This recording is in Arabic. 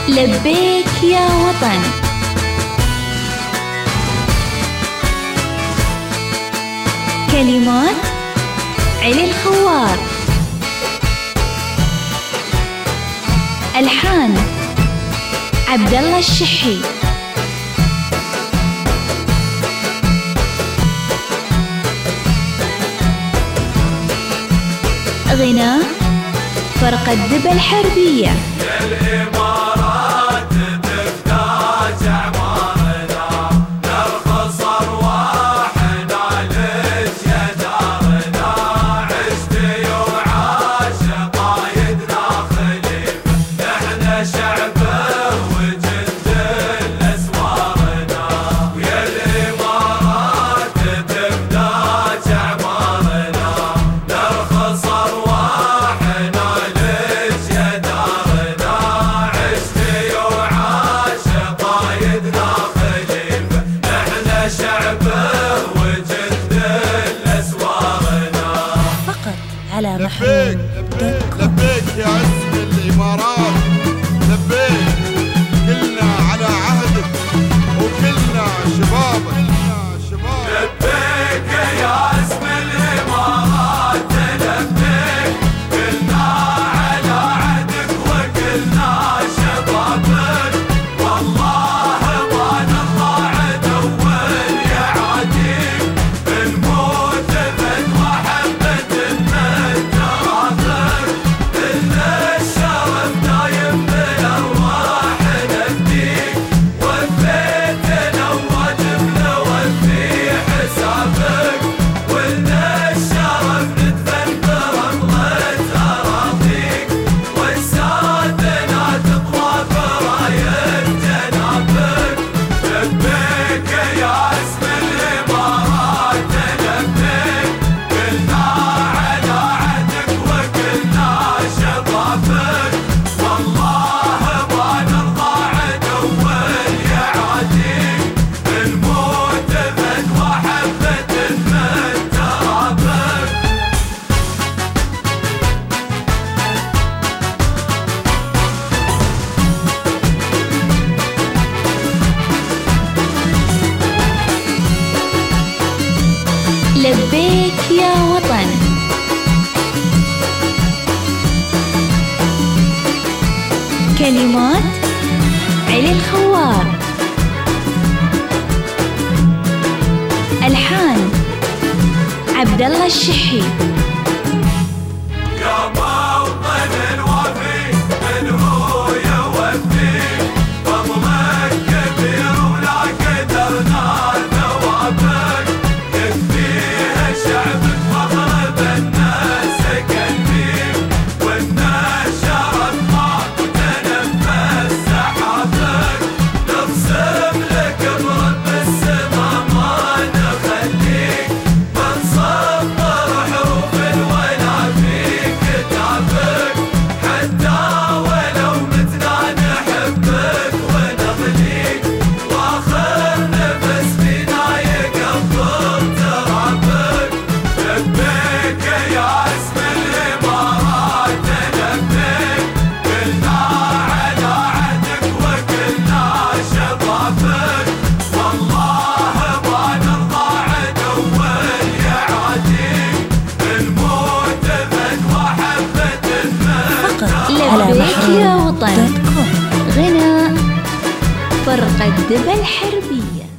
لبيك يا وطن. كلمات علي الخوار، ألحان عبد الله الشحي، غناء فرقة دبا الحربية. لبيك يا عزم الإمارات، لبيك كلنا على عهدك وكلنا شبابك. لبيك يا عزم الإمارات، لبيك كلنا على عهدك وكلنا شبابك. والله ما نرضى عدو يعاديك، الموت بد وحبة من ترابك. إن الشرف دايم بالأرواح نفديك، وفيتنا وواجب نوفي حسابك. وإن الشرف ندفن برملة أراضيك، والسادنا تطوى براية جنابك. لبيك يا عزم الإمارات، لبيك كلنا على عهدك وكلنا شبابك. والله ما نرضى عدو يعاديك، الموت بد وحبة من ترابك. لبيك يا وطن. كلمات علي الخوار، ألحان عبد الله الشحي. يا موطن الوفي من هو يوفيك، فضلك كبير ولا قدرنا ثوابك. يكفيها شعبك فخر بالناس سكن فيك، وإن الشرف ما تنفس سحابك. نرسم لك برب السما ما نخليك، بنسطر حروف الولا في كتابك. حتى ولو متنا نحبك ونغليك، واخر نفس فينا يقبض ترابك. لبيك يا عزم الإمارات، لبيك كلنا على عهدك وكلنا شبابك. والله ما نرضى عدو يعاديك، الموت بد وحبة من لبيك يا وطن. غناء فرقة دبا الحربية.